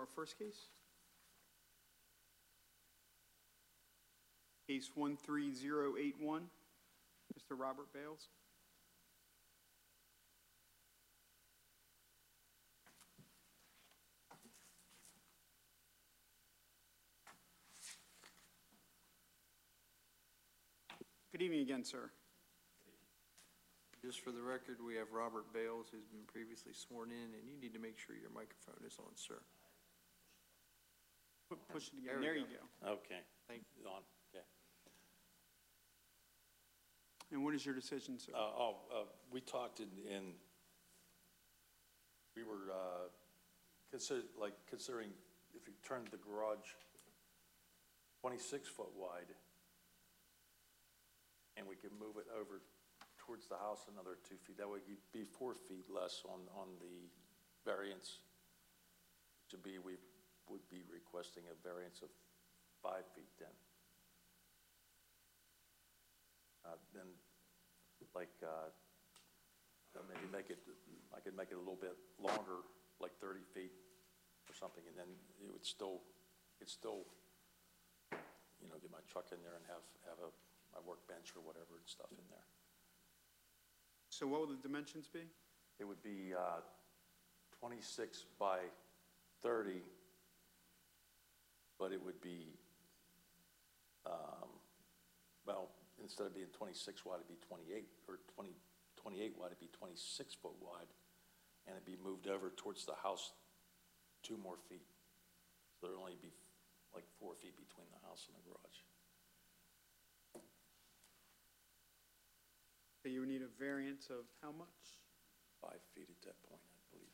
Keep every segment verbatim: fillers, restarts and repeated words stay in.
our first case. Case one three zero eight one, Mister Robert Bales. Good evening again, sir. Just for the record, we have Robert Bales, who's been previously sworn in, and you need to make sure your microphone is on, sir. Push it again. There you go. Okay. Thank you. On. Okay. And what is your decision, sir? Uh, oh, uh, we talked in, in we were uh, consider like considering if you turned the garage twenty-six foot wide, and we could move it over towards the house another two feet. That would be four feet less on on the variance. To be we. would be requesting a variance of five feet then. Uh, then, like, uh, maybe make it, I could make it a little bit longer, like thirty feet or something, and then it would still, it's still, you know, get my truck in there and have, have a, my workbench or whatever and stuff in there. So what will the dimensions be? It would be uh, twenty-six by thirty. But it would be, um, well, instead of being twenty-six wide, it'd be twenty-eight, or twenty, twenty-eight wide, it'd be twenty-six foot wide, and it'd be moved over towards the house two more feet. So there'd only be like four feet between the house and the garage. So you would need a variance of how much? Five feet at that point, I believe.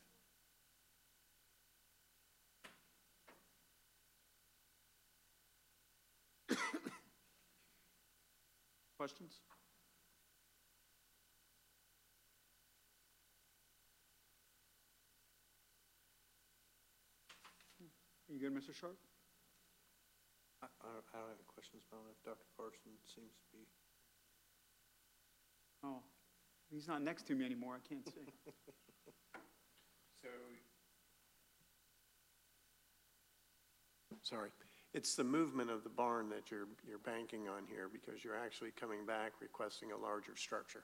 Questions? Are you good, Mister Sharp? I, I don't I don't have any questions, but I don't know if Doctor Carson seems to be. Oh, he's not next to me anymore. I can't see. So, sorry. It's the movement of the barn that you're, you're banking on here, because you're actually coming back requesting a larger structure.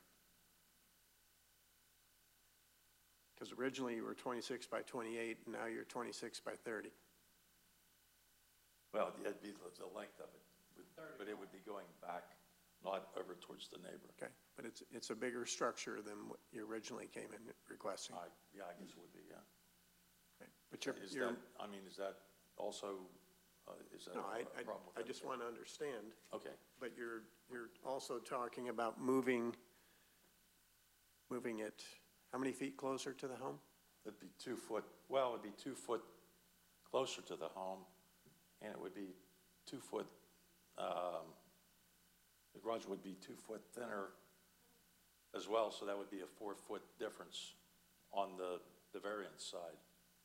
Because originally you were twenty-six by twenty-eight, and now you're twenty-six by thirty. Well, it'd be the the length of it, but it would be going back, not over towards the neighbor. Okay, but it's, it's a bigger structure than what you originally came in requesting. I, yeah, I guess it would be, yeah. Okay. But you're, Is you're, that, I mean, is that also, uh, is that no, a I, a I, problem with I that? just want to understand. Okay. But you're, you're also talking about moving, moving it, how many feet closer to the home? It'd be two foot, well, it'd be two foot closer to the home, and it would be two foot, um, the garage would be two foot thinner as well, so that would be a four foot difference on the, the variance side.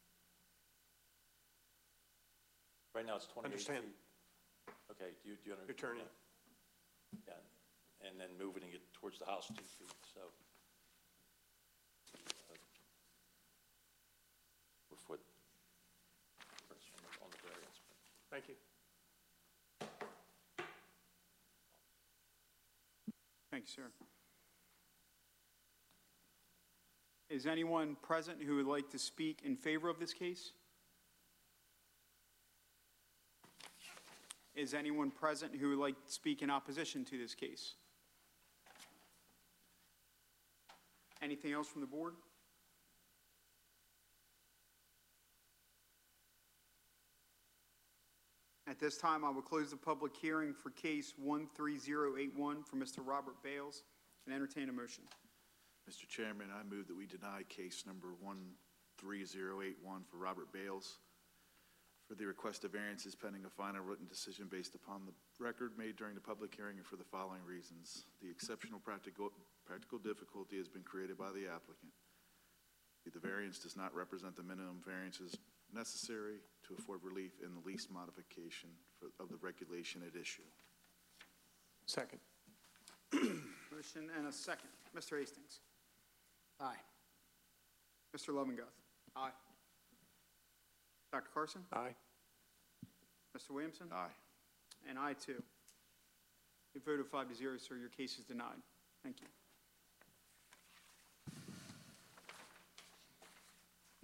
Right now it's twenty-eight Understand. feet. Okay, do you, do you understand? You're turning. Yeah, and then moving it towards the house two feet, so. uh, Four foot difference on the, on the variance. Thank you. Thank you, sir. Is anyone present who would like to speak in favor of this case? Is anyone present who would like to speak in opposition to this case? Anything else from the board? At this time, I will close the public hearing for case one three zero eight one for Mister Robert Bales and entertain a motion. Mister Chairman, I move that we deny case number one three zero eight one for Robert Bales for the request of variances pending a final written decision based upon the record made during the public hearing and for the following reasons. The exceptional practical, practical difficulty has been created by the applicant. The variance does not represent the minimum variances necessary to afford relief in the least modification for, of the regulation at issue. Second. Motion and a second. Mister Hastings. Aye. Mister Lovingoth. Aye. Doctor Carson? Aye. Mister Williamson? Aye. And I too. A vote of five to zero, sir. Your case is denied. Thank you.